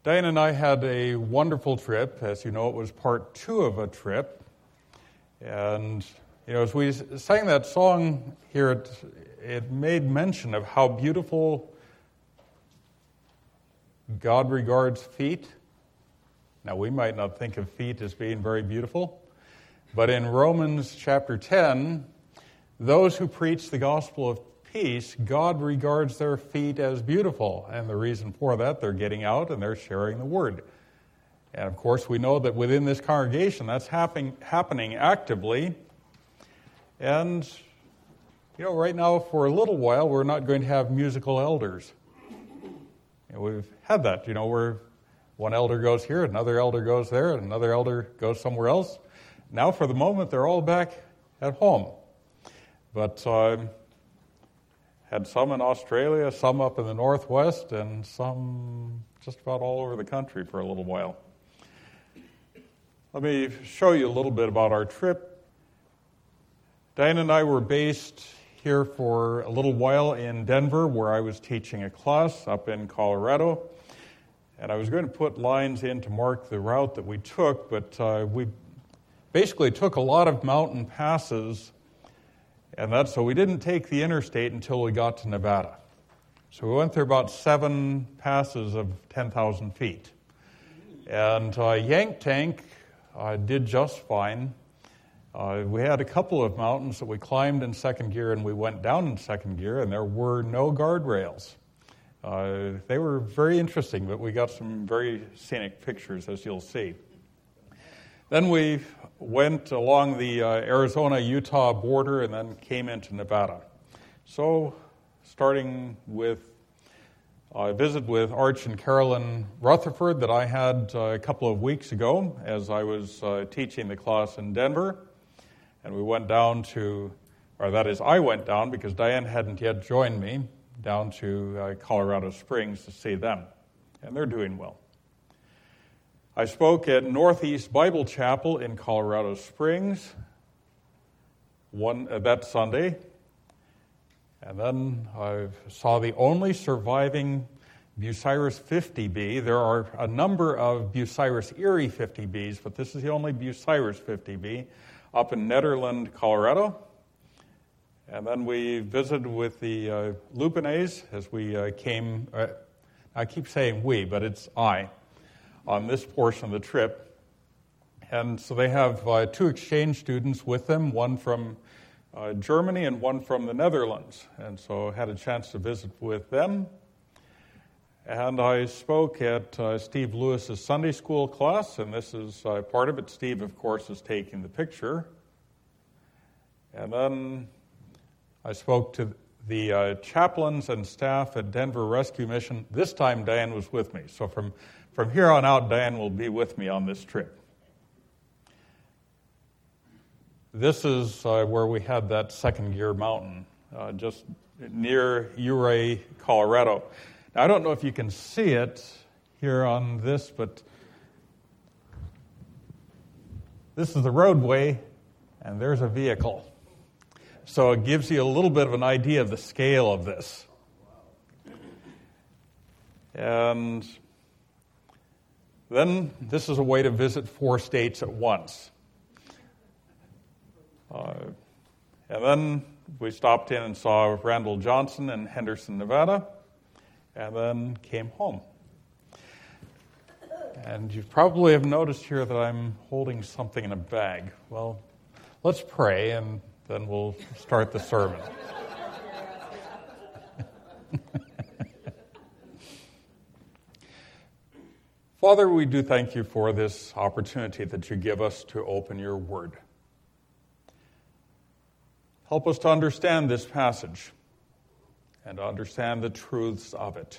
Diane and I had a wonderful trip. As you know, it was part 2 of a trip. And, as we sang that song here, it made mention of how beautiful God regards feet. Now, we might not think of feet as being very beautiful, but in Romans chapter 10, those who preach the gospel of peace, God regards their feet as beautiful. And the reason for that, they're getting out and they're sharing the word. And of course, we know that within this congregation, that's happening actively. And, right now, for a little while, we're not going to have musical elders. We've had that, where one elder goes here, another elder goes there, and another elder goes somewhere else. Now, for the moment, they're all back at home. But had some in Australia, some up in the Northwest, and some just about all over the country for a little while. Let me show you a little bit about our trip. Diane and I were based here for a little while in Denver, where I was teaching a class up in Colorado. And I was going to put lines in to mark the route that we took, but we basically took a lot of mountain passes. And so we didn't take the interstate until we got to Nevada. So we went through about 7 passes of 10,000 feet. And Yank Tank did just fine. We had a couple of mountains that we climbed in second gear and we went down in second gear, and there were no guardrails. They were very interesting, but we got some very scenic pictures, as you'll see. Then we went along the Arizona-Utah border and then came into Nevada. So, starting with a visit with Arch and Carolyn Rutherford that I had a couple of weeks ago as I was teaching the class in Denver. And we went down to, I went down because Diane hadn't yet joined me, down to Colorado Springs to see them. And they're doing well. I spoke at Northeast Bible Chapel in Colorado Springs that Sunday. And then I saw the only surviving Bucyrus 50B. There are a number of Bucyrus Erie 50Bs, but this is the only Bucyrus 50B up in Nederland, Colorado. And then we visited with the Lupines as we came. I keep saying we, but it's I, on this portion of the trip. And so they have 2 exchange students with them, one from Germany and one from the Netherlands. And so I had a chance to visit with them. And I spoke at Steve Lewis's Sunday school class, and this is part of it. Steve, of course, is taking the picture. And then I spoke to the chaplains and staff at Denver Rescue Mission. This time, Diane was with me. So from here on out, Diane will be with me on this trip. This is where we had that second gear mountain, just near Ouray, Colorado. Now, I don't know if you can see it here on this, but this is the roadway, and there's a vehicle. So it gives you a little bit of an idea of the scale of this. And then this is a way to visit 4 states at once. And then we stopped in and saw Randall Johnson in Henderson, Nevada, and then came home. And you probably have noticed here that I'm holding something in a bag. Well, let's pray, and then we'll start the sermon. Father, we do thank you for this opportunity that you give us to open your word. Help us to understand this passage and to understand the truths of it.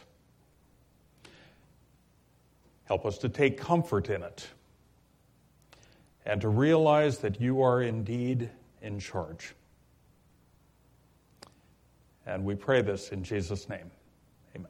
Help us to take comfort in it and to realize that you are indeed in charge. And we pray this in Jesus' name. Amen.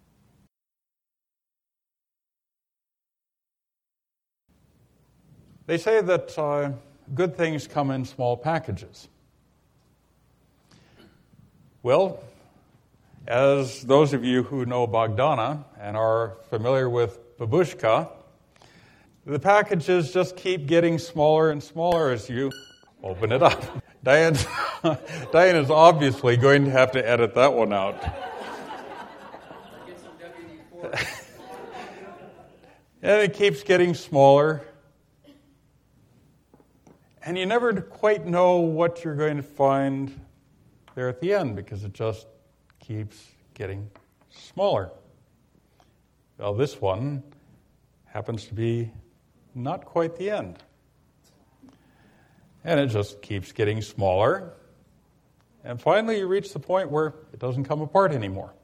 They say that good things come in small packages. Well, As those of you who know Bogdana and are familiar with babushka, the packages just keep getting smaller and smaller as you open it up. Diane is obviously going to have to edit that one out. And it keeps getting smaller. And you never quite know what you're going to find there at the end because it just keeps getting smaller. Well, this one happens to be not quite the end. And it just keeps getting smaller. And finally you reach the point where it doesn't come apart anymore.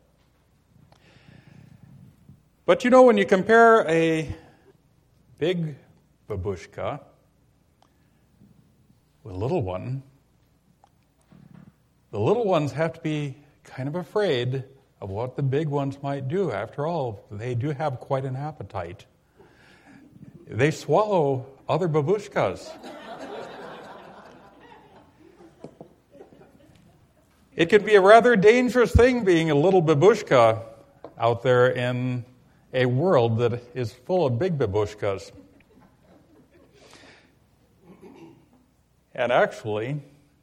But you know, when you compare a big babushka with a little one, the little ones have to be kind of afraid of what the big ones might do. After all, they do have quite an appetite. They swallow other babushkas. It could be a rather dangerous thing being a little babushka out there in a world that is full of big babushkas. And actually,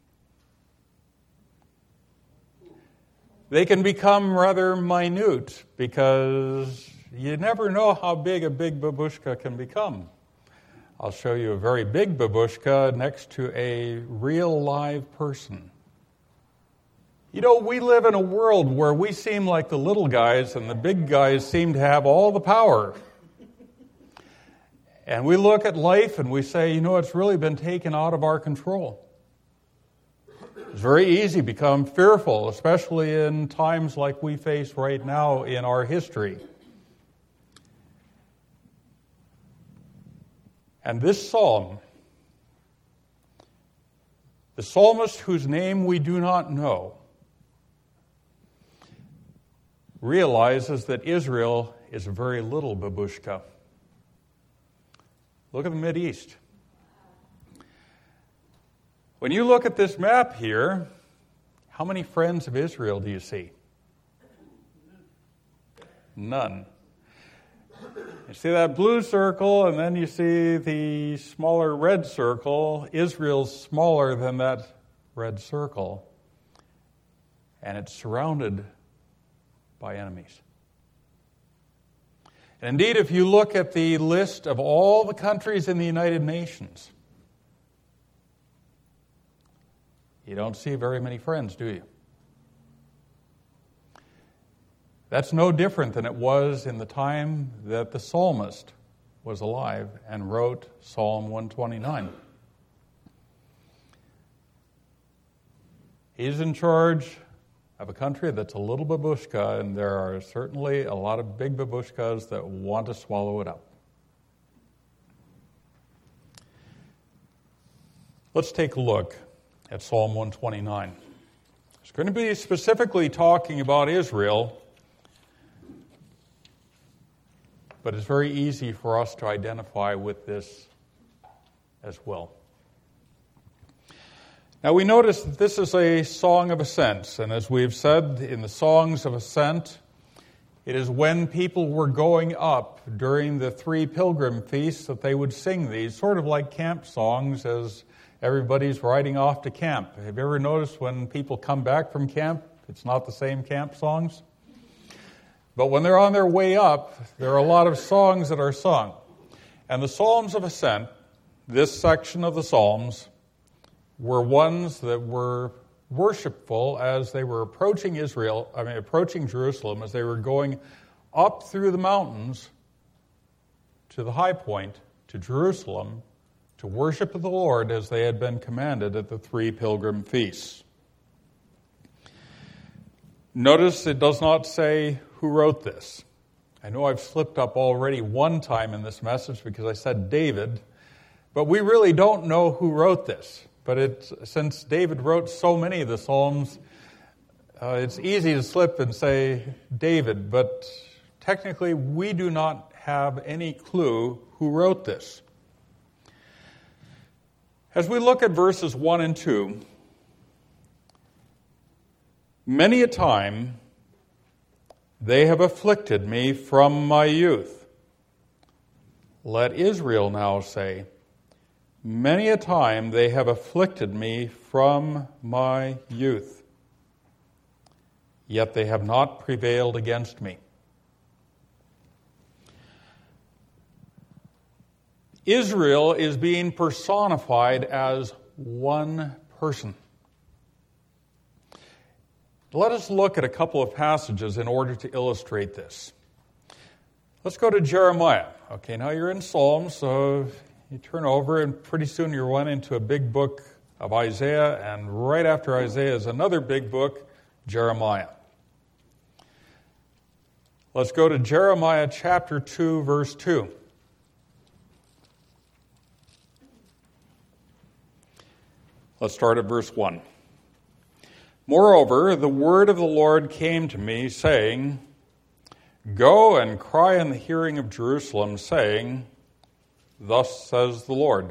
they can become rather minute because you never know how big a big babushka can become. I'll show you a very big babushka next to a real live person. You know, we live in a world where we seem like the little guys and the big guys seem to have all the power. And we look at life and we say, you know, it's really been taken out of our control. It's very easy to become fearful, especially in times like we face right now in our history. And this psalm, the psalmist whose name we do not know, realizes that Israel is a very little babushka. Look at the Mideast. When you look at this map here, how many friends of Israel do you see? None. You see that blue circle, and then you see the smaller red circle. Israel's smaller than that red circle, and it's surrounded by enemies. And indeed, if you look at the list of all the countries in the United Nations, you don't see very many friends, do you? That's no different than it was in the time that the psalmist was alive and wrote Psalm 129. He's in charge of a country that's a little babushka, and there are certainly a lot of big babushkas that want to swallow it up. Let's take a look at Psalm 129. It's going to be specifically talking about Israel, but it's very easy for us to identify with this as well. Now we notice that this is a song of ascent, and as we've said in the songs of ascent, it is when people were going up during the 3 pilgrim feasts that they would sing these, sort of like camp songs as everybody's riding off to camp. Have you ever noticed when people come back from camp, it's not the same camp songs? But when they're on their way up, there are a lot of songs that are sung. And the Psalms of Ascent, this section of the Psalms, were ones that were worshipful as they were approaching Jerusalem, as they were going up through the mountains to the high point, to Jerusalem, to worship the Lord as they had been commanded at the 3 pilgrim feasts. Notice it does not say who wrote this. I know I've slipped up already one time in this message because I said David, but we really don't know who wrote this. But since David wrote so many of the Psalms, it's easy to slip and say David, but technically we do not have any clue who wrote this. As we look at verses 1 and 2, many a time They have afflicted me from my youth. Let Israel now say, many a time they have afflicted me from my youth, yet they have not prevailed against me. Israel is being personified as one person. Let us look at a couple of passages in order to illustrate this. Let's go to Jeremiah. Okay, now you're in Psalms, so you turn over and pretty soon you're run into a big book of Isaiah, and right after Isaiah is another big book, Jeremiah. Let's go to Jeremiah chapter 2, verse 2. Let's start at verse 1. Moreover, the word of the Lord came to me, saying, Go and cry in the hearing of Jerusalem, saying, Thus says the Lord,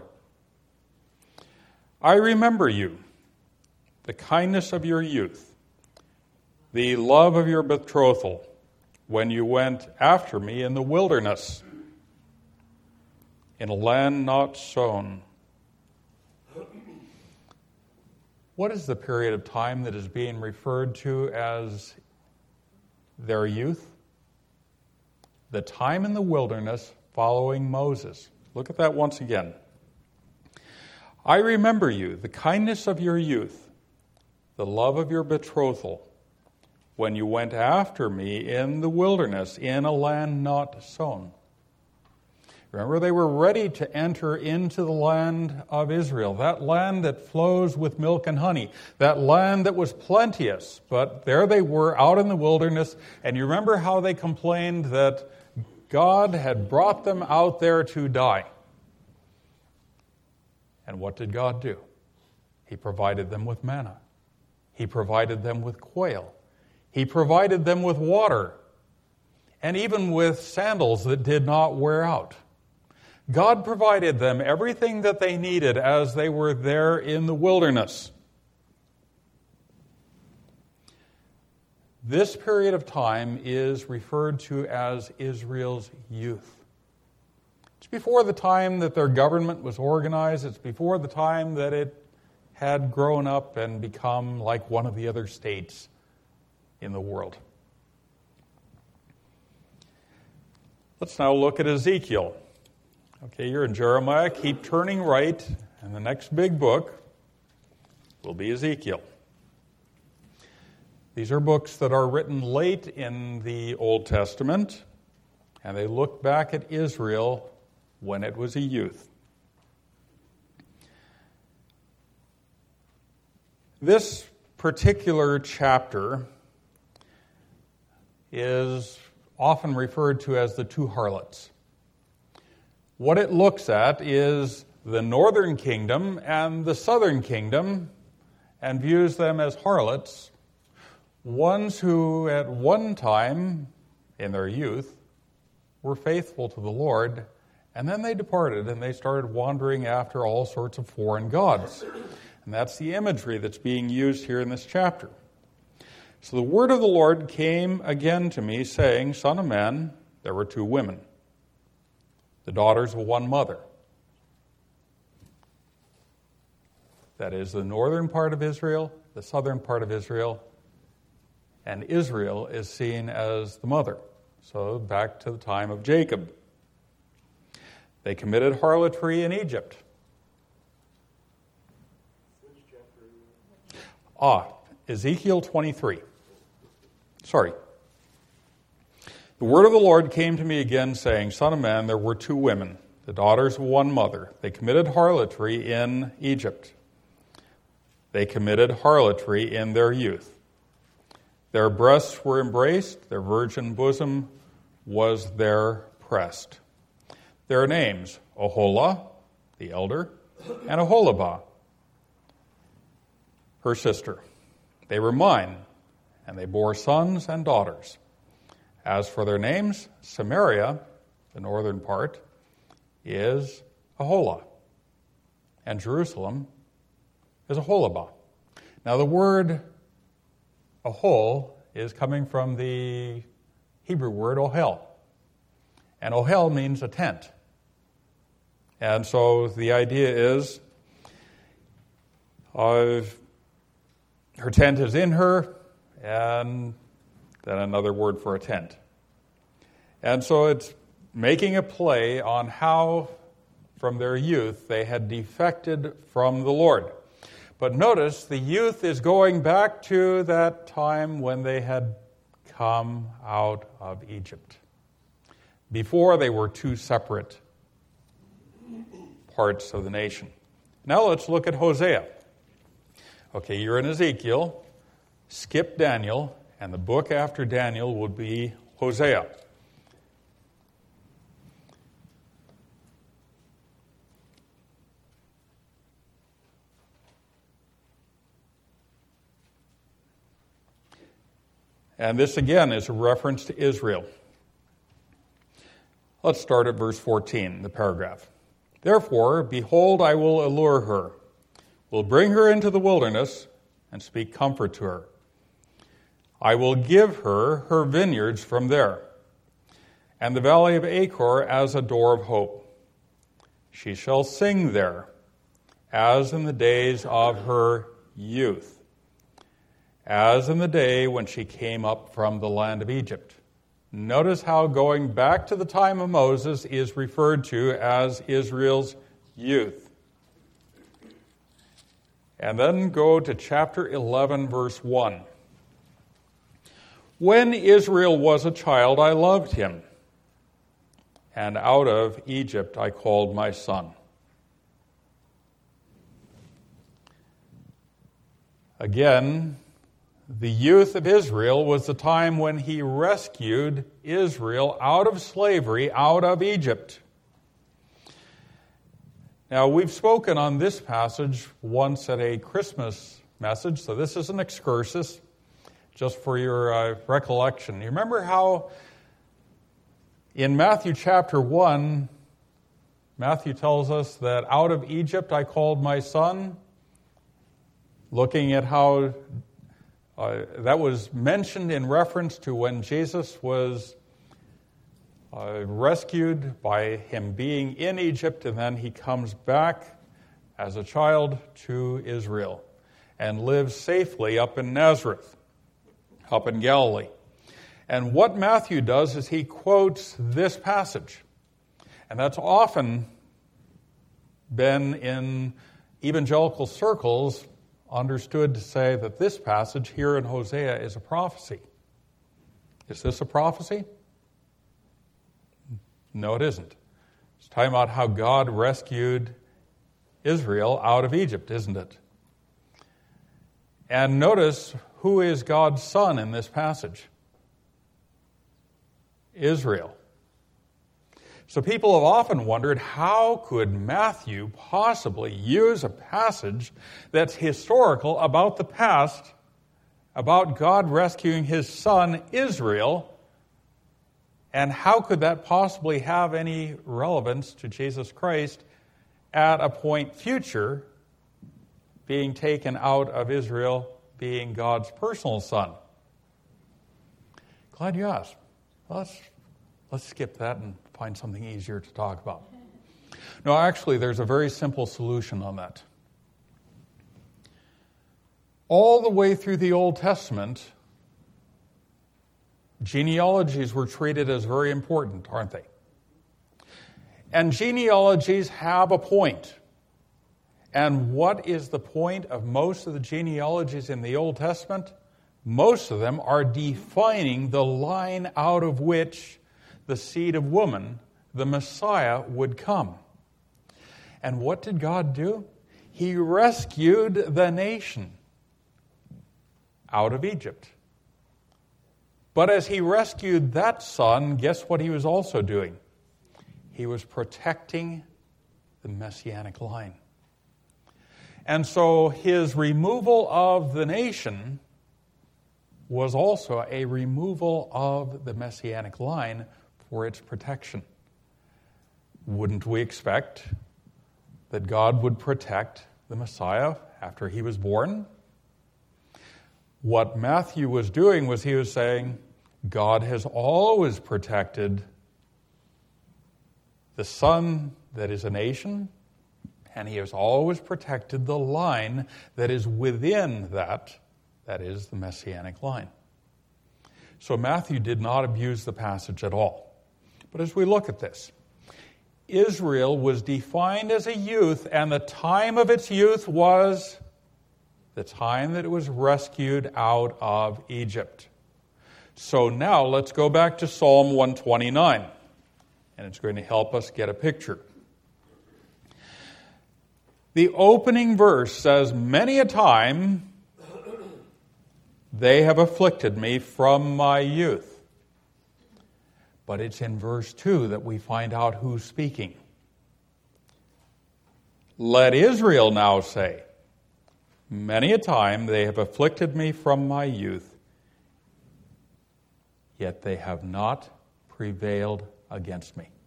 I remember you, the kindness of your youth, the love of your betrothal, when you went after me in the wilderness, in a land not sown. What is the period of time that is being referred to as their youth? The time in the wilderness following Moses. Look at that once again. I remember you, the kindness of your youth, the love of your betrothal, when you went after me in the wilderness, in a land not sown. Remember, they were ready to enter into the land of Israel, that land that flows with milk and honey, that land that was plenteous. But there they were out in the wilderness, and you remember how they complained that God had brought them out there to die. And what did God do? He provided them with manna. He provided them with quail. He provided them with water, and even with sandals that did not wear out. God provided them everything that they needed as they were there in the wilderness. This period of time is referred to as Israel's youth. It's before the time that their government was organized. It's before the time that it had grown up and become like one of the other states in the world. Let's now look at Ezekiel. Okay, you're in Jeremiah. Keep turning right, and the next big book will be Ezekiel. These are books that are written late in the Old Testament, and they look back at Israel when it was a youth. This particular chapter is often referred to as the two harlots. What it looks at is the northern kingdom and the southern kingdom and views them as harlots, ones who at one time in their youth were faithful to the Lord, and then they departed and they started wandering after all sorts of foreign gods. And that's the imagery that's being used here in this chapter. So the word of the Lord came again to me, saying, Son of man, there were two women, the daughters of one mother. That is the northern part of Israel, the southern part of Israel, and Israel is seen as the mother. So back to the time of Jacob. They committed harlotry in Egypt. Ezekiel 23. Sorry. The word of the Lord came to me again, saying, Son of man, there were two women, the daughters of one mother. They committed harlotry in Egypt. They committed harlotry in their youth. Their breasts were embraced, their virgin bosom was their breast. Their names, Oholah, the elder, and Oholibah, her sister. They were mine, and they bore sons and daughters. As for their names, Samaria, the northern part, is Aholah, and Jerusalem is Oholibah. Now the word Ahol is coming from the Hebrew word ohel. And ohel means a tent. And so the idea is her tent is in her, and then another word for a tent. And so it's making a play on how, from their youth, they had defected from the Lord. But notice, the youth is going back to that time when they had come out of Egypt. Before, they were two separate parts of the nation. Now let's look at Hosea. Okay, you're in Ezekiel. Skip Daniel, and the book after Daniel would be Hosea. And this again is a reference to Israel. Let's start at verse 14, the paragraph. Therefore, behold, I will allure her, will bring her into the wilderness, and speak comfort to her. I will give her her vineyards from there, and the valley of Achor as a door of hope. She shall sing there, as in the days of her youth, as in the day when she came up from the land of Egypt. Notice how going back to the time of Moses is referred to as Israel's youth. And then go to chapter 11, verse 1. When Israel was a child, I loved him, and out of Egypt I called my son. Again, the youth of Israel was the time when he rescued Israel out of slavery, out of Egypt. Now, we've spoken on this passage once at a Christmas message, so this is an excursus, just for your recollection. You remember how in Matthew chapter 1, Matthew tells us that out of Egypt I called my son, looking at how that was mentioned in reference to when Jesus was rescued by him being in Egypt, and then he comes back as a child to Israel and lives safely up in Nazareth, up in Galilee. And what Matthew does is he quotes this passage. And that's often been in evangelical circles understood to say that this passage here in Hosea is a prophecy. Is this a prophecy? No, it isn't. It's talking about how God rescued Israel out of Egypt, isn't it? And notice who is God's son in this passage? Israel. So people have often wondered, how could Matthew possibly use a passage that's historical about the past, about God rescuing his son Israel, and how could that possibly have any relevance to Jesus Christ at a point future, being taken out of Israel, being God's personal son? Glad you asked. Let's skip that and find something easier to talk about. No, actually, there's a very simple solution on that. All the way through the Old Testament, genealogies were treated as very important, aren't they? And genealogies have a point. And what is the point of most of the genealogies in the Old Testament? Most of them are defining the line out of which the seed of woman, the Messiah, would come. And what did God do? He rescued the nation out of Egypt. But as he rescued that son, guess what he was also doing? He was protecting the Messianic line. And so his removal of the nation was also a removal of the Messianic line for its protection. Wouldn't we expect that God would protect the Messiah after he was born? What Matthew was doing was he was saying, God has always protected the son that is a nation, and he has always protected the line that is within that is the Messianic line. So Matthew did not abuse the passage at all. But as we look at this, Israel was defined as a youth, and the time of its youth was the time that it was rescued out of Egypt. So now let's go back to Psalm 129, and it's going to help us get a picture. The opening verse says, "Many a time they have afflicted me from my youth." But it's in verse 2 that we find out who's speaking. "Let Israel now say, many a time they have afflicted me from my youth, yet they have not prevailed against me."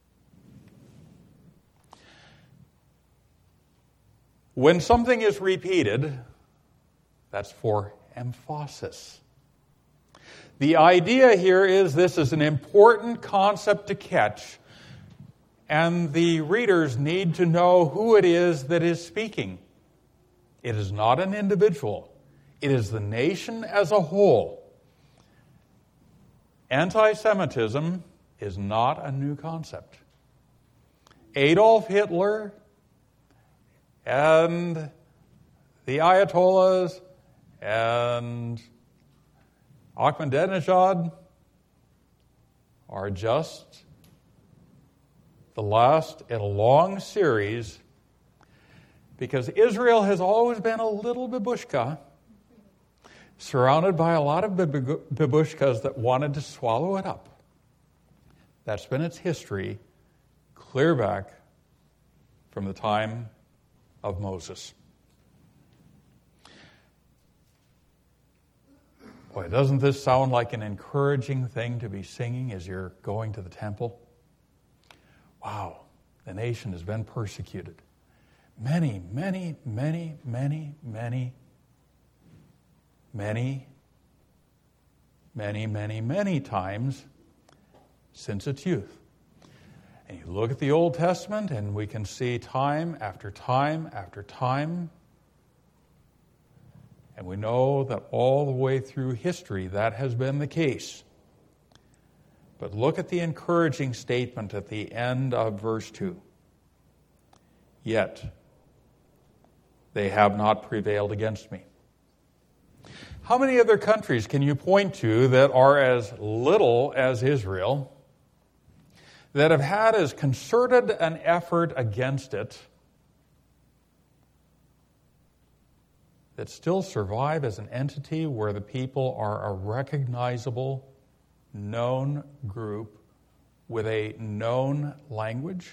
When something is repeated, that's for emphasis. The idea here is this is an important concept to catch, and the readers need to know who it is that is speaking. It is not an individual. It is the nation as a whole. Anti-Semitism is not a new concept. Adolf Hitler and the Ayatollahs and Ahmadinejad are just the last in a long series, because Israel has always been a little babushka surrounded by a lot of babushkas that wanted to swallow it up. That's been its history clear back from the time of Moses. Boy, doesn't this sound like an encouraging thing to be singing as you're going to the temple? Wow, the nation has been persecuted. Many, many, many, many, many, many, many, many, many times since its youth. And you look at the Old Testament and we can see time after time after time. And we know that all the way through history that has been the case. But look at the encouraging statement at the end of verse 2. "Yet they have not prevailed against me." How many other countries can you point to that are as little as Israel, that have had as concerted an effort against it, that still survive as an entity where the people are a recognizable, known group with a known language?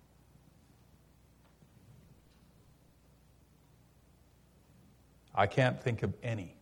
I can't think of any.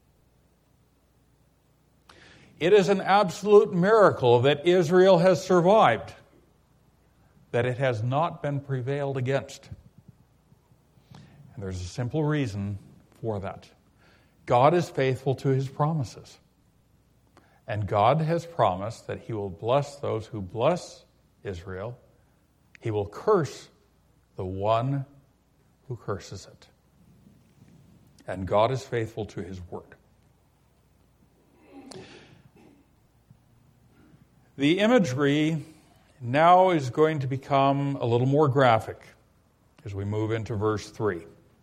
It is an absolute miracle that Israel has survived, that it has not been prevailed against. And there's a simple reason for that. God is faithful to his promises. And God has promised that he will bless those who bless Israel. He will curse the one who curses it. And God is faithful to his word. The imagery now is going to become a little more graphic as we move into verse 3.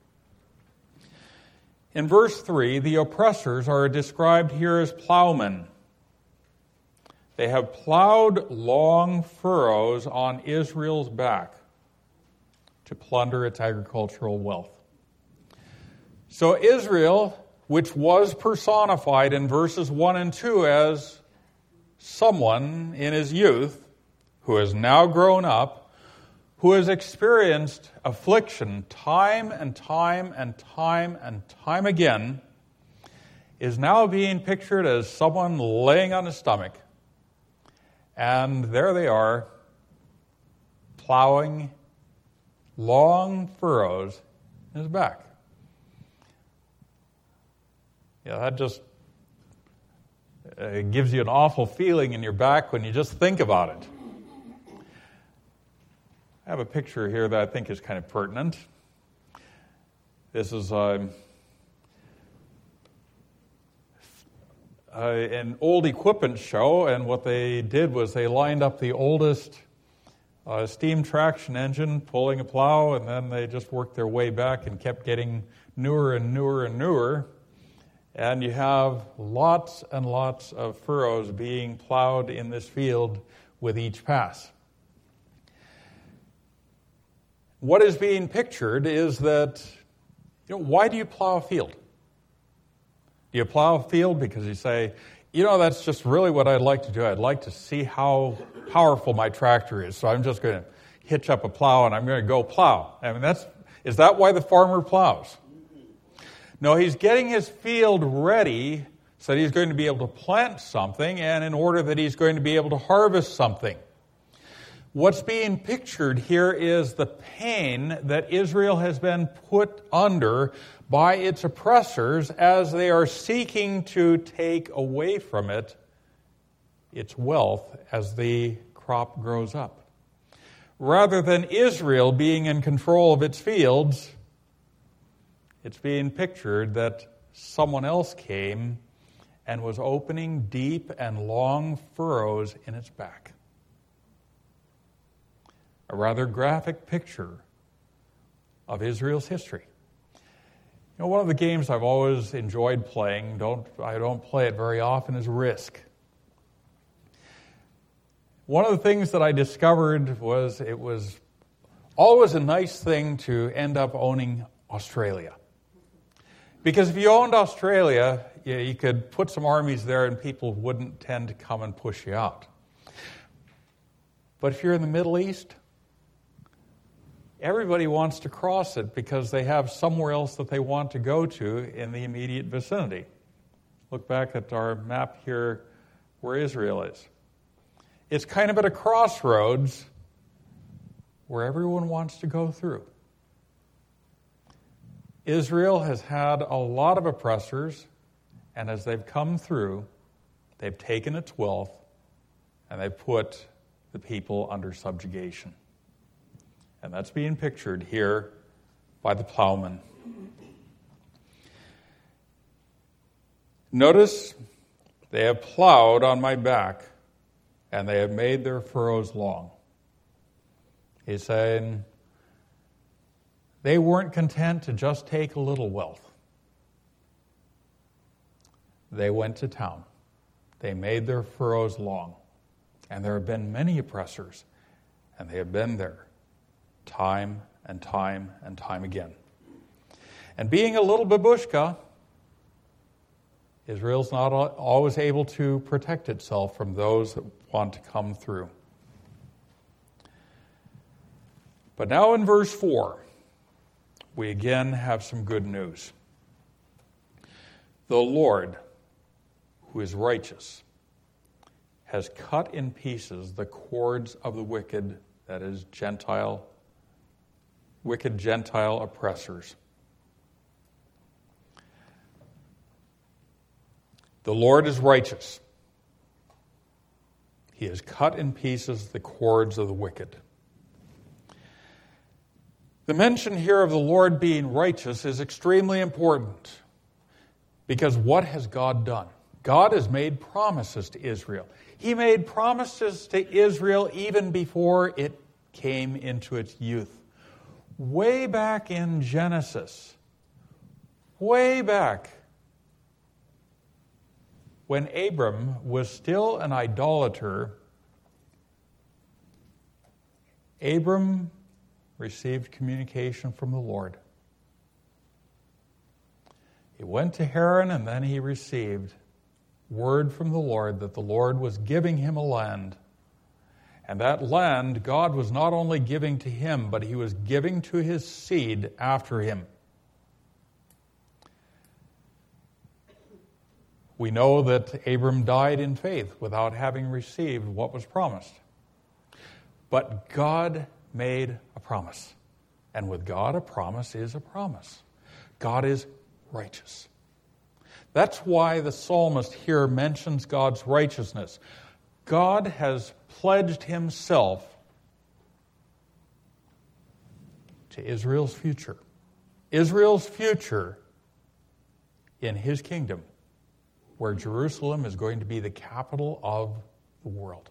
In verse 3, the oppressors are described here as plowmen. They have plowed long furrows on Israel's back to plunder its agricultural wealth. So Israel, which was personified in verses 1 and 2 as someone in his youth who has now grown up, who has experienced affliction time and time and time and time again, is now being pictured as someone laying on his stomach. And there they are, plowing long furrows in his back. Yeah, It gives you an awful feeling in your back when you just think about it. I have a picture here that I think is kind of pertinent. This is an old equipment show, and what they did was they lined up the oldest steam traction engine pulling a plow, and then they just worked their way back and kept getting newer and newer and newer. And you have lots and lots of furrows being plowed in this field with each pass. What is being pictured is that, why do you plow a field? Do you plow a field because you say, that's just really what I'd like to do. I'd like to see how powerful my tractor is, so I'm just going to hitch up a plow and I'm going to go plow. I mean, is that why the farmer plows? No, he's getting his field ready so that he's going to be able to plant something, and in order that he's going to be able to harvest something. What's being pictured here is the pain that Israel has been put under by its oppressors as they are seeking to take away from it its wealth as the crop grows up. Rather than Israel being in control of its fields, it's being pictured that someone else came and was opening deep and long furrows in its back. A rather graphic picture of Israel's history. One of the games I've always enjoyed playing, I don't play it very often, is Risk. One of the things that I discovered was it was always a nice thing to end up owning Australia. Because if you owned Australia, you could put some armies there and people wouldn't tend to come and push you out. But if you're in the Middle East, everybody wants to cross it because they have somewhere else that they want to go to in the immediate vicinity. Look back at our map here where Israel is. It's kind of at a crossroads where everyone wants to go through. Israel has had a lot of oppressors, and as they've come through, they've taken its wealth and they've put the people under subjugation. And that's being pictured here by the plowman. Notice, they have plowed on my back, and they have made their furrows long. He's saying they weren't content to just take a little wealth. They went to town. They made their furrows long. And there have been many oppressors, and they have been there time and time and time again. And being a little babushka, Israel's not always able to protect itself from those that want to come through. But now in verse 4, we again have some good news. The Lord, who is righteous, has cut in pieces the cords of the wicked, that is, wicked Gentile oppressors. The Lord is righteous. He has cut in pieces the cords of the wicked. The mention here of the Lord being righteous is extremely important, because what has God done? God has made promises to Israel. He made promises to Israel even before it came into its youth. Way back in Genesis, way back, when Abram was still an idolater, Abram received communication from the Lord. He went to Haran, and then he received word from the Lord that the Lord was giving him a land. And that land, God was not only giving to him, but he was giving to his seed after him. We know that Abram died in faith without having received what was promised. But God made a promise. And with God, a promise is a promise. God is righteous. That's why the psalmist here mentions God's righteousness. God has pledged himself to Israel's future. Israel's future in his kingdom, where Jerusalem is going to be the capital of the world.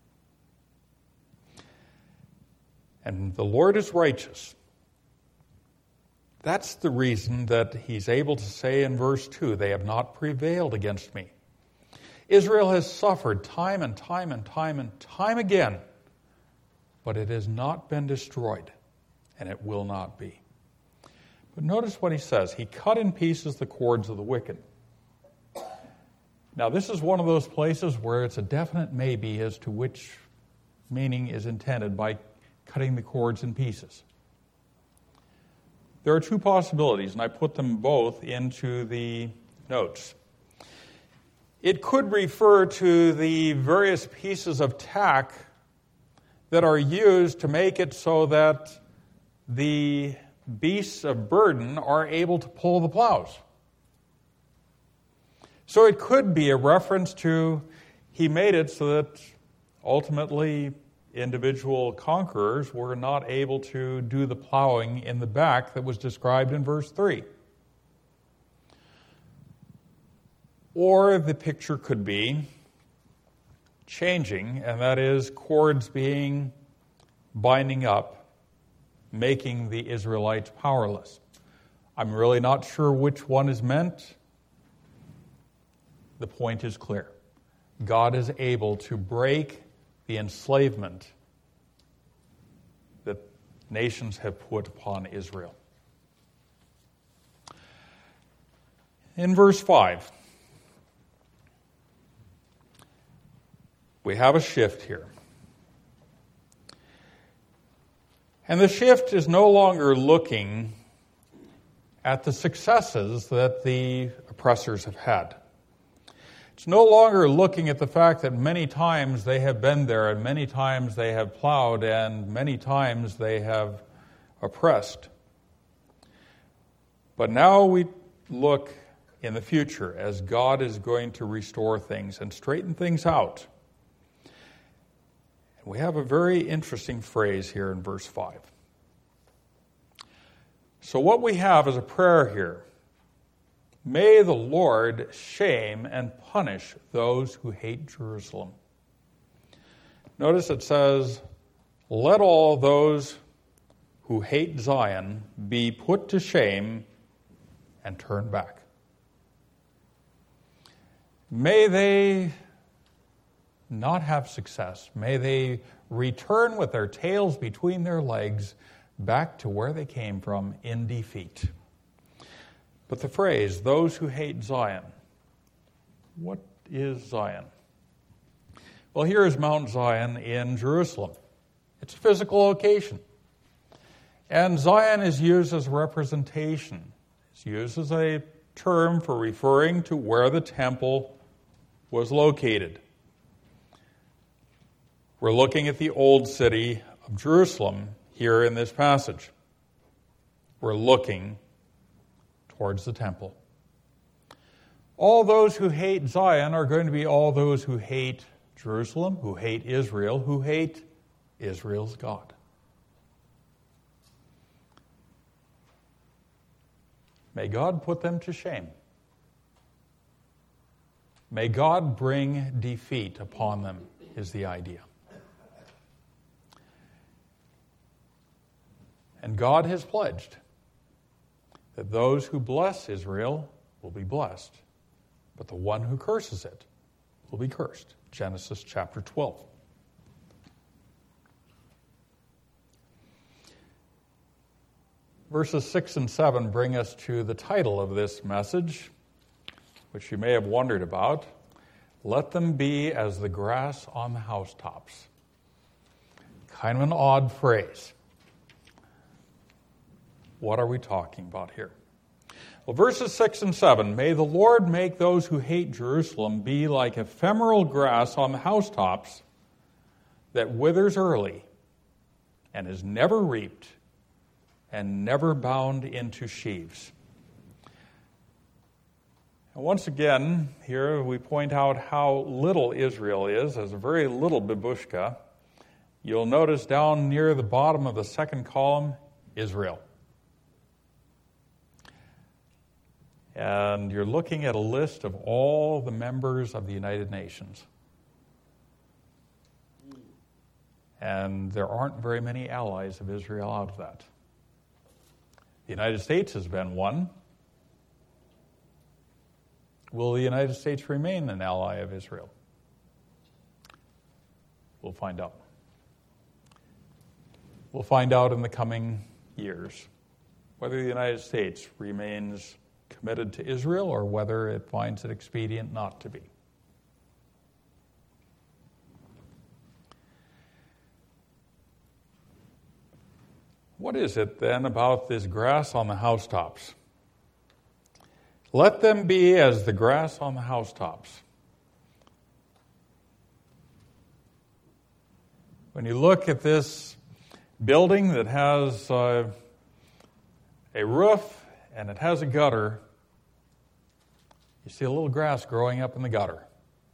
And the Lord is righteous. That's the reason that he's able to say in verse 2, they have not prevailed against me. Israel has suffered time and time and time and time again, but it has not been destroyed, and it will not be. But notice what he says. He cut in pieces the cords of the wicked. Now, this is one of those places where it's a definite maybe as to which meaning is intended by cutting the cords in pieces. There are two possibilities, and I put them both into the notes. It could refer to the various pieces of tack that are used to make it so that the beasts of burden are able to pull the plows. So it could be a reference to he made it so that ultimately individual conquerors were not able to do the plowing in the back that was described in verse 3. Or the picture could be changing, and that is cords binding up, making the Israelites powerless. I'm really not sure which one is meant. The point is clear. God is able to break the enslavement that nations have put upon Israel. In verse 5, we have a shift here. And the shift is no longer looking at the successes that the oppressors have had. It's no longer looking at the fact that many times they have been there and many times they have plowed and many times they have oppressed. But now we look in the future as God is going to restore things and straighten things out. And we have a very interesting phrase here in verse 5. So what we have is a prayer here. May the Lord shame and punish those who hate Jerusalem. Notice it says, let all those who hate Zion be put to shame and turn back. May they not have success. May they return with their tails between their legs back to where they came from in defeat. But the phrase, those who hate Zion, what is Zion? Well, here is Mount Zion in Jerusalem. It's a physical location. And Zion is used as a representation. It's used as a term for referring to where the temple was located. We're looking at the old city of Jerusalem here in this passage. We're looking towards the temple. All those who hate Zion are going to be all those who hate Jerusalem, who hate Israel, who hate Israel's God. May God put them to shame. May God bring defeat upon them, is the idea. And God has pledged that those who bless Israel will be blessed, but the one who curses it will be cursed. Genesis chapter 12. Verses 6 and 7 bring us to the title of this message, which you may have wondered about. Let them be as the grass on the housetops. Kind of an odd phrase. What are we talking about here? Well, verses 6 and 7, may the Lord make those who hate Jerusalem be like ephemeral grass on the housetops that withers early and is never reaped and never bound into sheaves. And once again, here we point out how little Israel is, as a very little babushka. You'll notice down near the bottom of the second column, Israel. And you're looking at a list of all the members of the United Nations. And there aren't very many allies of Israel out of that. The United States has been one. Will the United States remain an ally of Israel? We'll find out. We'll find out in the coming years whether the United States remains committed to Israel or whether it finds it expedient not to be. What is it then about this grass on the housetops? Let them be as the grass on the housetops. When you look at this building that has a roof and it has a gutter, you see a little grass growing up in the gutter.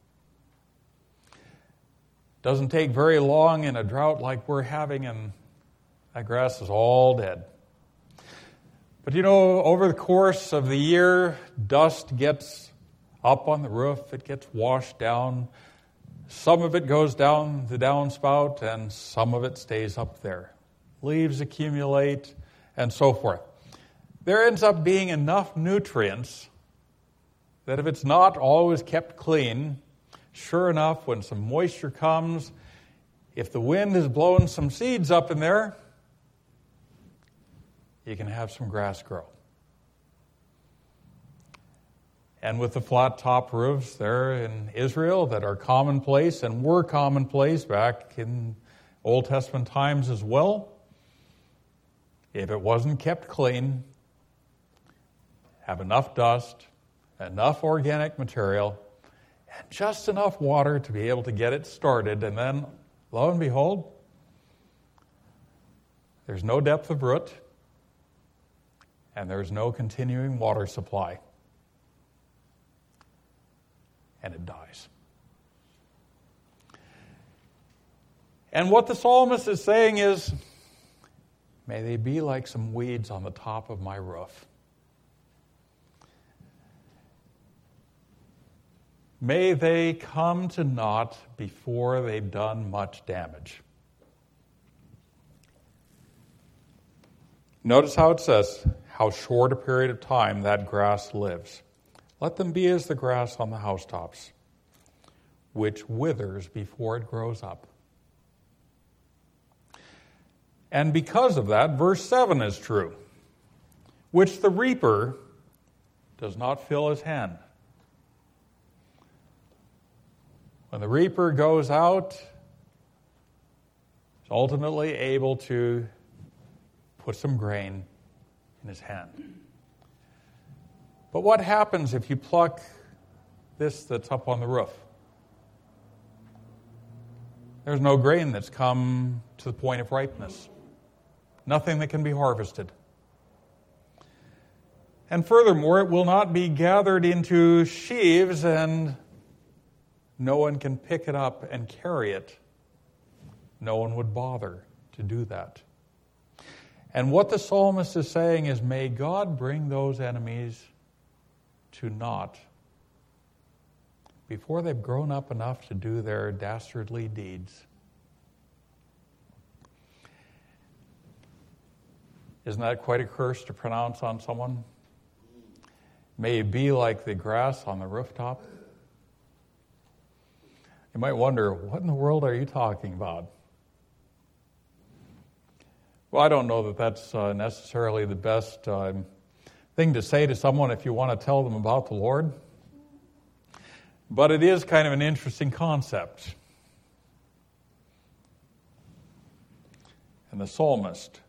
Doesn't take very long in a drought like we're having, and that grass is all dead. But you know, over the course of the year, dust gets up on the roof, it gets washed down. Some of it goes down the downspout, and some of it stays up there. Leaves accumulate, and so forth. There ends up being enough nutrients that if it's not always kept clean, sure enough, when some moisture comes, if the wind has blown some seeds up in there, you can have some grass grow. And with the flat top roofs there in Israel that are commonplace and were commonplace back in Old Testament times as well, if it wasn't kept clean, have enough dust, enough organic material, and just enough water to be able to get it started, and then, lo and behold, there's no depth of root, and there's no continuing water supply. And it dies. And what the psalmist is saying is, may they be like some weeds on the top of my roof. May they come to naught before they've done much damage. Notice how it says, how short a period of time that grass lives. Let them be as the grass on the housetops, which withers before it grows up. And because of that, verse 7 is true, which the reaper does not fill his hand. When the reaper goes out, he's ultimately able to put some grain in his hand. But what happens if you pluck this that's up on the roof? There's no grain that's come to the point of ripeness. Nothing that can be harvested. And furthermore, it will not be gathered into sheaves, and no one can pick it up and carry it. No one would bother to do that. And what the psalmist is saying is, may God bring those enemies to naught before they've grown up enough to do their dastardly deeds. Isn't that quite a curse to pronounce on someone? May it be like the grass on the rooftop. You might wonder, what in the world are you talking about? Well, I don't know that that's necessarily the best thing to say to someone if you want to tell them about the Lord. But it is kind of an interesting concept. And the psalmist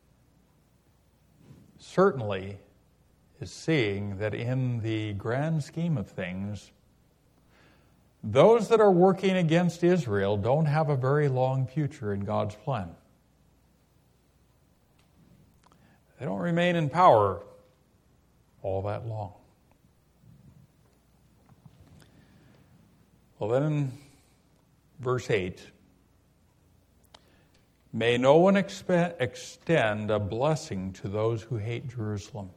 certainly is seeing that in the grand scheme of things, those that are working against Israel don't have a very long future in God's plan. They don't remain in power all that long. Well, then in verse 8, may no one extend a blessing to those who hate Jerusalem.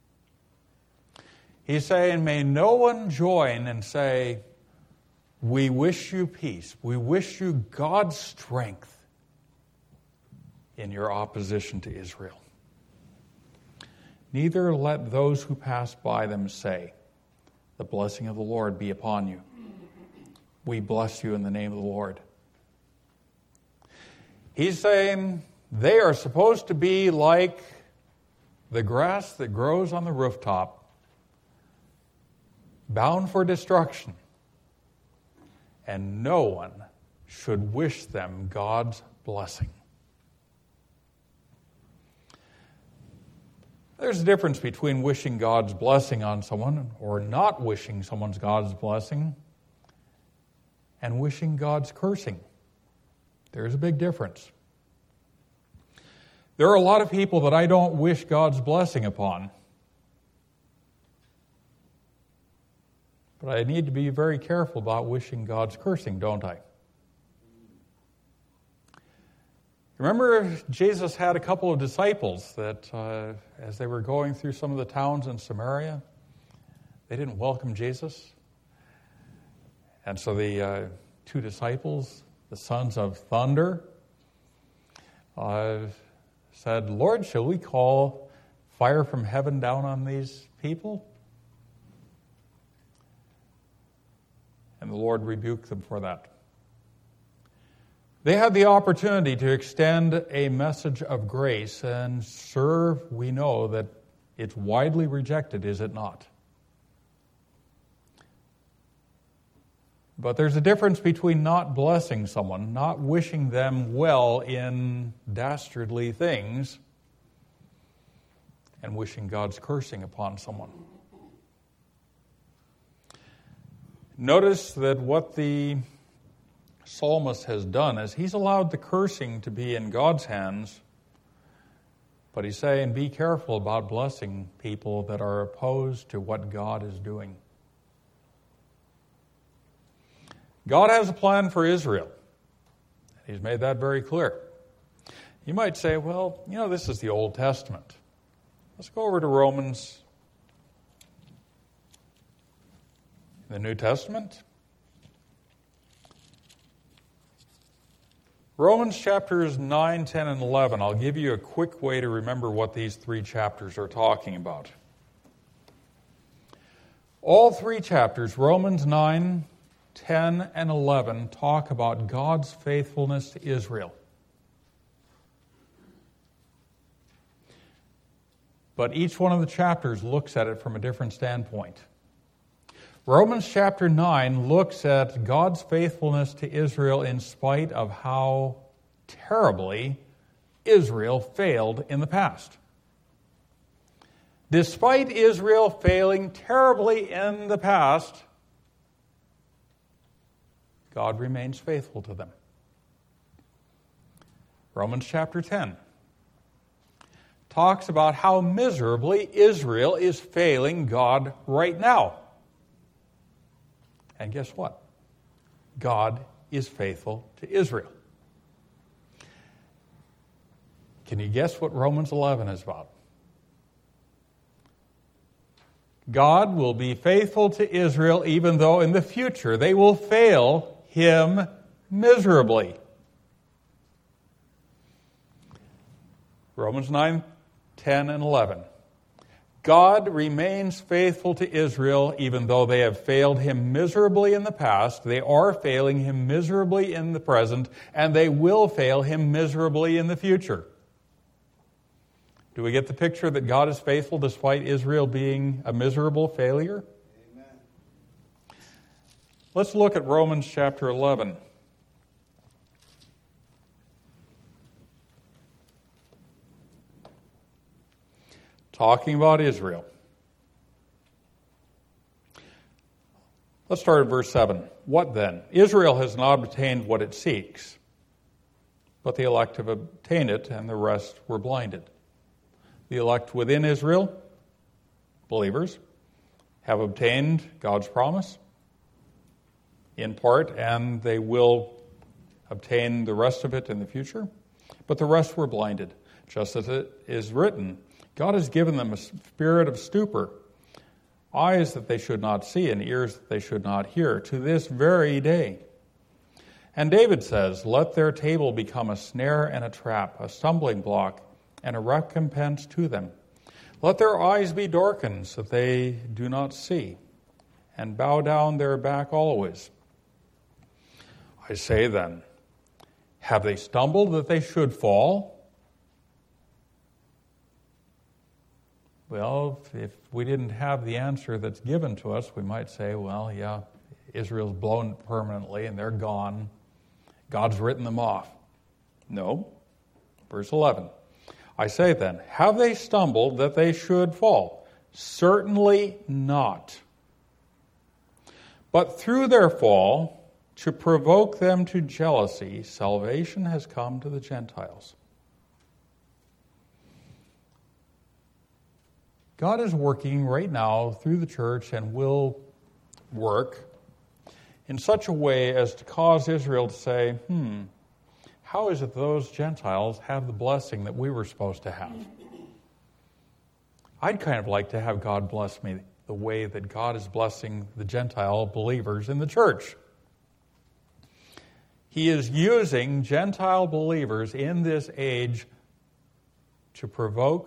He's saying, may no one join and say, we wish you peace. We wish you God's strength in your opposition to Israel. Neither let those who pass by them say, the blessing of the Lord be upon you. We bless you in the name of the Lord. He's saying they are supposed to be like the grass that grows on the rooftop, bound for destruction, and no one should wish them God's blessing. There's a difference between wishing God's blessing on someone or not wishing someone's God's blessing and wishing God's cursing. There's a big difference. There are a lot of people that I don't wish God's blessing upon. But I need to be very careful about wishing God's cursing, don't I? Remember, Jesus had a couple of disciples that, as they were going through some of the towns in Samaria, they didn't welcome Jesus. And so the two disciples, the sons of thunder, said, Lord, shall we call fire from heaven down on these people? And the Lord rebuked them for that. They had the opportunity to extend a message of grace, and sir, we know that it's widely rejected, is it not? But there's a difference between not blessing someone, not wishing them well in dastardly things, and wishing God's cursing upon someone. Notice that what the psalmist has done is he's allowed the cursing to be in God's hands, but he's saying be careful about blessing people that are opposed to what God is doing. God has a plan for Israel. He's made that very clear. You might say, well, this is the Old Testament. Let's go over to Romans, the New Testament. Romans chapters 9, 10, and 11. I'll give you a quick way to remember what these three chapters are talking about. All three chapters, Romans 9, 10, and 11, talk about God's faithfulness to Israel. But each one of the chapters looks at it from a different standpoint. Romans chapter 9 looks at God's faithfulness to Israel in spite of how terribly Israel failed in the past. Despite Israel failing terribly in the past, God remains faithful to them. Romans chapter 10 talks about how miserably Israel is failing God right now. And guess what? God is faithful to Israel. Can you guess what Romans 11 is about? God will be faithful to Israel even though in the future they will fail Him miserably. Romans 9, 10, and 11. God remains faithful to Israel even though they have failed Him miserably in the past. They are failing Him miserably in the present, and they will fail Him miserably in the future. Do we get the picture that God is faithful despite Israel being a miserable failure? Amen. Let's look at Romans chapter 11. Talking about Israel. Let's start at verse 7. What then? Israel has not obtained what it seeks, but the elect have obtained it, and the rest were blinded. The elect within Israel, believers, have obtained God's promise. in part, and they will obtain the rest of it in the future. But the rest were blinded, just as it is written, God has given them a spirit of stupor, eyes that they should not see and ears that they should not hear, to this very day. And David says, let their table become a snare and a trap, a stumbling block and a recompense to them. Let their eyes be darkened so that they do not see, and bow down their back always. I say then, have they stumbled that they should fall? Well, if we didn't have the answer that's given to us, we might say, well, yeah, Israel's blown permanently and they're gone. God's written them off. No. Verse 11. I say then, have they stumbled that they should fall? Certainly not. But through their fall, to provoke them to jealousy, salvation has come to the Gentiles. God is working right now through the church and will work in such a way as to cause Israel to say, how is it those Gentiles have the blessing that we were supposed to have? I'd kind of like to have God bless me the way that God is blessing the Gentile believers in the church. He is using Gentile believers in this age to provoke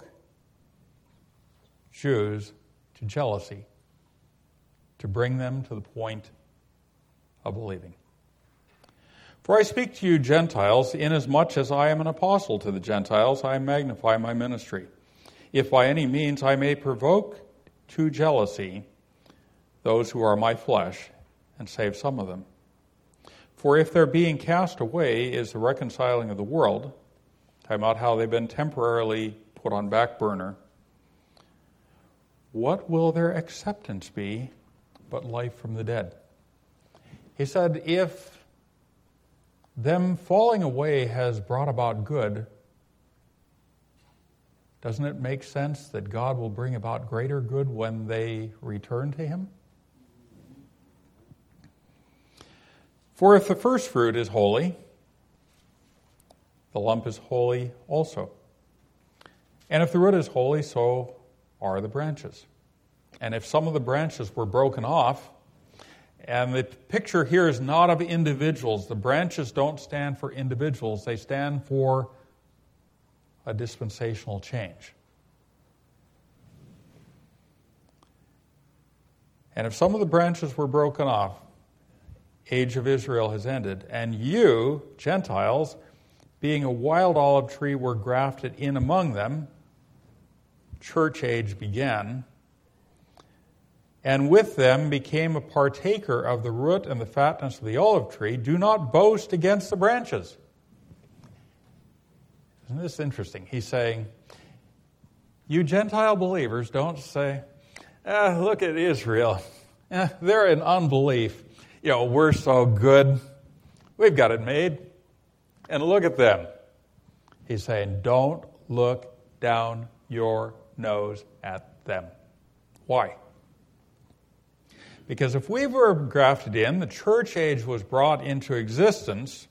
Jews to jealousy, to bring them to the point of believing. For I speak to you Gentiles, inasmuch as I am an apostle to the Gentiles, I magnify my ministry. If by any means I may provoke to jealousy those who are my flesh, and save some of them. For if their being cast away is the reconciling of the world, talking about how they've been temporarily put on back burner, what will their acceptance be but life from the dead? He said, if them falling away has brought about good, doesn't it make sense that God will bring about greater good when they return to Him? For if the first fruit is holy, the lump is holy also. And if the root is holy, so are the branches. And if some of the branches were broken off, and the picture here is not of individuals. The branches don't stand for individuals. They stand for a dispensational change. And if some of the branches were broken off, age of Israel has ended. And you, Gentiles, being a wild olive tree, were grafted in among them. Church age began. And with them became a partaker of the root and the fatness of the olive tree. Do not boast against the branches. Isn't this interesting? He's saying, you Gentile believers don't say, look at Israel. They're in unbelief. We're so good. We've got it made. And look at them. He's saying, don't look down your nose at them. Why? Because if we were grafted in, the church age was brought into existence.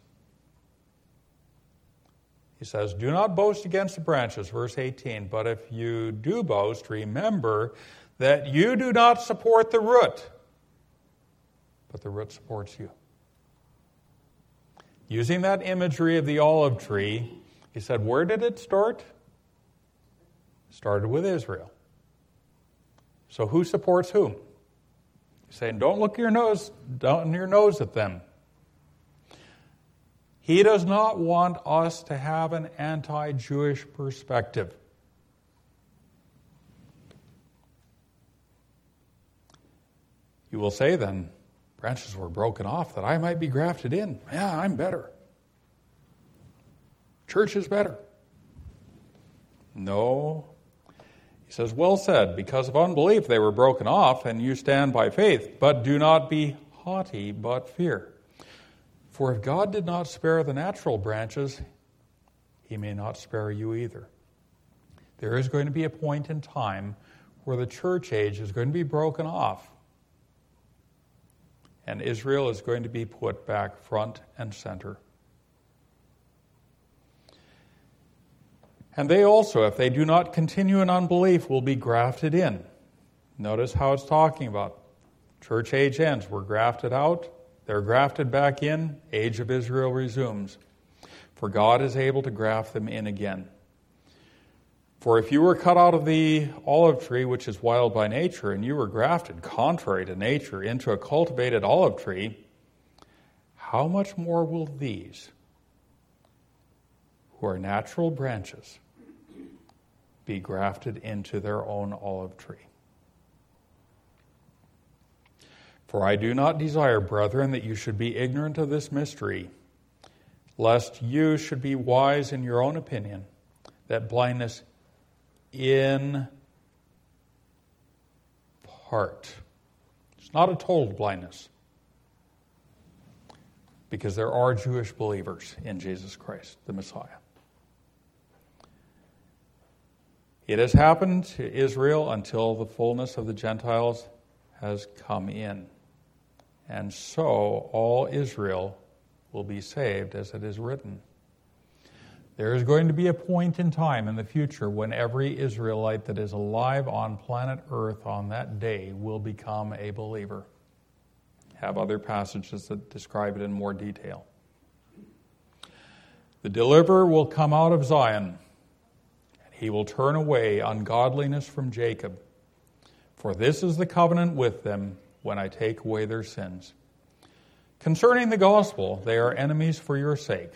He says, do not boast against the branches, verse 18. But if you do boast, remember that you do not support the root, but the root supports you. Using that imagery of the olive tree, he said, where did it start? It started with Israel. So who supports whom? He's saying, don't look down your nose at them. He does not want us to have an anti-Jewish perspective. You will say then, branches were broken off that I might be grafted in. Yeah, I'm better. Church is better. No. He says, well said, because of unbelief they were broken off, and you stand by faith. But do not be haughty, but fear. For if God did not spare the natural branches, He may not spare you either. There is going to be a point in time where the church age is going to be broken off. And Israel is going to be put back front and center. And they also, if they do not continue in unbelief, will be grafted in. Notice how it's talking about. Church age ends. We're grafted out. They're grafted back in. Age of Israel resumes. For God is able to graft them in again. For if you were cut out of the olive tree, which is wild by nature, and you were grafted, contrary to nature, into a cultivated olive tree, how much more will these, who are natural branches, be grafted into their own olive tree? For I do not desire, brethren, that you should be ignorant of this mystery, lest you should be wise in your own opinion, that blindness in part. It's not a total blindness, because there are Jewish believers in Jesus Christ, the Messiah. It has happened to Israel until the fullness of the Gentiles has come in. And so all Israel will be saved, as it is written. There is going to be a point in time in the future when every Israelite that is alive on planet Earth on that day will become a believer. Have other passages that describe it in more detail. The deliverer will come out of Zion, and he will turn away ungodliness from Jacob. For this is the covenant with them when I take away their sins. Concerning the gospel, they are enemies for your sake.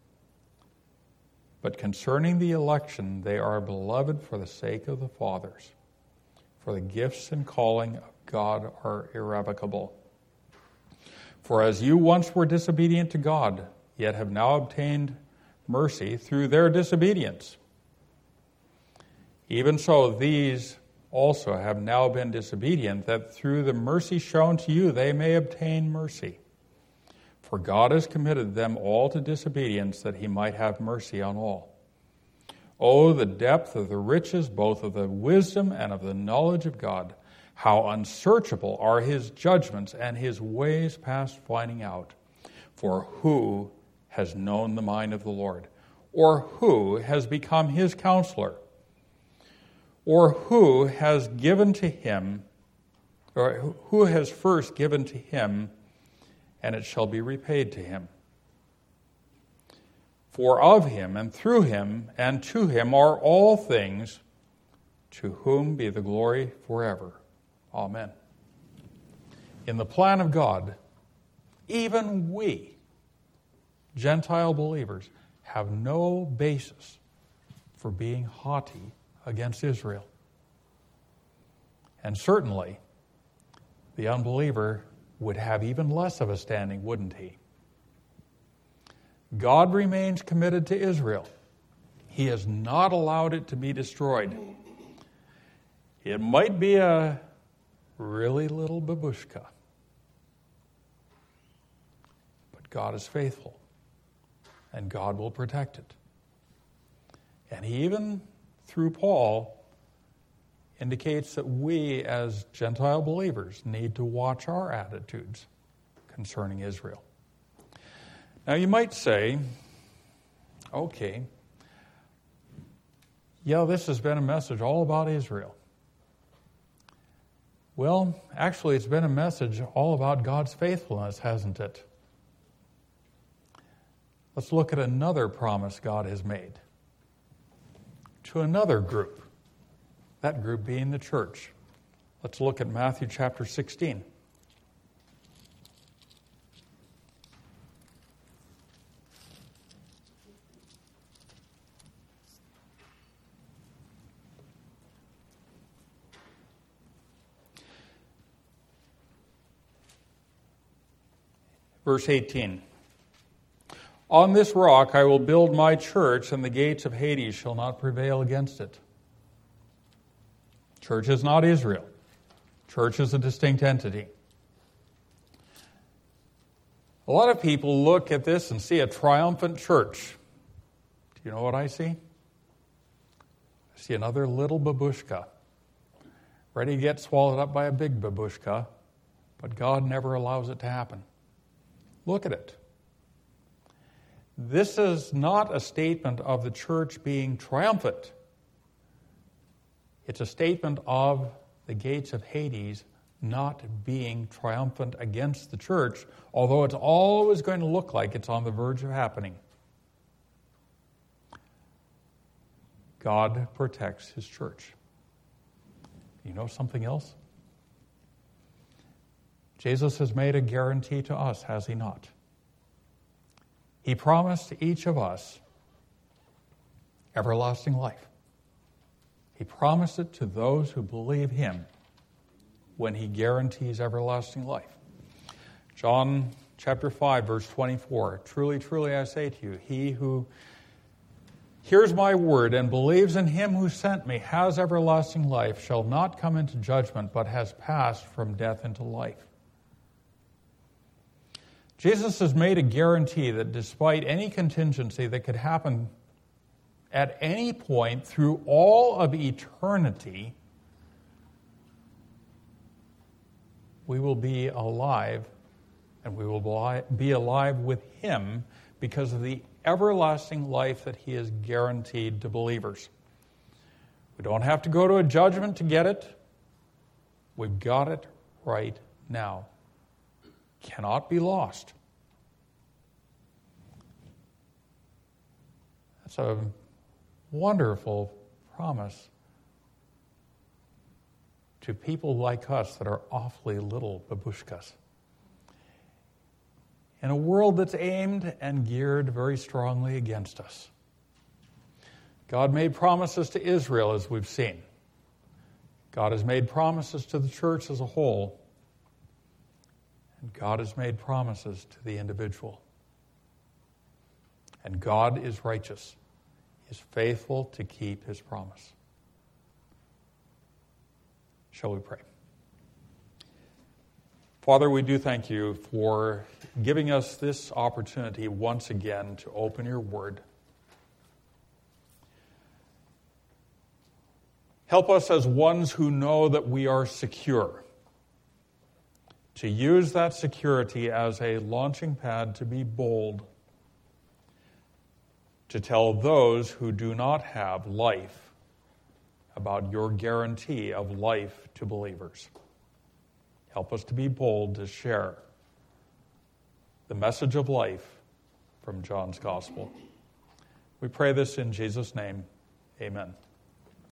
But concerning the election, they are beloved for the sake of the fathers. For the gifts and calling of God are irrevocable. For as you once were disobedient to God, yet have now obtained mercy through their disobedience, even so these also have now been disobedient, that through the mercy shown to you they may obtain mercy. For God has committed them all to disobedience, that he might have mercy on all. Oh, the depth of the riches, both of the wisdom and of the knowledge of God! How unsearchable are his judgments and his ways past finding out! For who has known the mind of the Lord? Or who has become his counselor? Or who has given to him, or who has first given to him, and it shall be repaid to him? For of him, and through him, and to him are all things, to whom be the glory forever. Amen. In the plan of God, even we, Gentile believers, have no basis for being haughty against Israel. And certainly, the unbeliever would have even less of a standing, wouldn't he? God remains committed to Israel. He has not allowed it to be destroyed. It might be a really little babushka, but God is faithful, and God will protect it. And he even, through Paul, indicates that we as Gentile believers need to watch our attitudes concerning Israel. Now you might say, okay, yeah, this has been a message all about Israel. Well, actually it's been a message all about God's faithfulness, hasn't it? Let's look at another promise God has made to another group, that group being the church. Let's look at Matthew chapter 16. Verse 18. On this rock I will build my church, and the gates of Hades shall not prevail against it. Church is not Israel. Church is a distinct entity. A lot of people look at this and see a triumphant church. Do you know what I see? I see another little babushka, ready to get swallowed up by a big babushka, But God never allows it to happen. Look at it. This is not a statement of the church being triumphant. It's a statement of the gates of Hades not being triumphant against the church, although it's always going to look like it's on the verge of happening. God protects his church. You know something else? Jesus has made a guarantee to us, has he not? He promised to each of us everlasting life. He promised it to those who believe him when he guarantees everlasting life. John chapter 5, verse 24, "Truly, truly, I say to you, he who hears my word and believes in him who sent me has everlasting life, shall not come into judgment, but has passed from death into life." Jesus has made a guarantee that despite any contingency that could happen at any point through all of eternity, we will be alive, and we will be alive with him because of the everlasting life that he has guaranteed to believers. We don't have to go to a judgment to get it. We've got it right now. Cannot be lost. That's a wonderful promise to people like us that are awfully little babushkas. In a world that's aimed and geared very strongly against us. God made promises to Israel, as we've seen. God has made promises to the church as a whole. And God has made promises to the individual. And God is righteous. He is faithful to keep his promise. Shall we pray? Father, we do thank you for giving us this opportunity once again to open your word. Help us as ones who know that we are secure, to use that security as a launching pad to be bold, to tell those who do not have life about your guarantee of life to believers. Help us to be bold to share the message of life from John's Gospel. We pray this in Jesus' name. Amen.